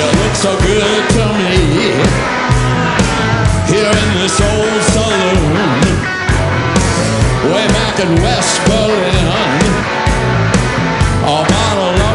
You look so good to me here in this old saloon, way back in West Berlin. A bottle of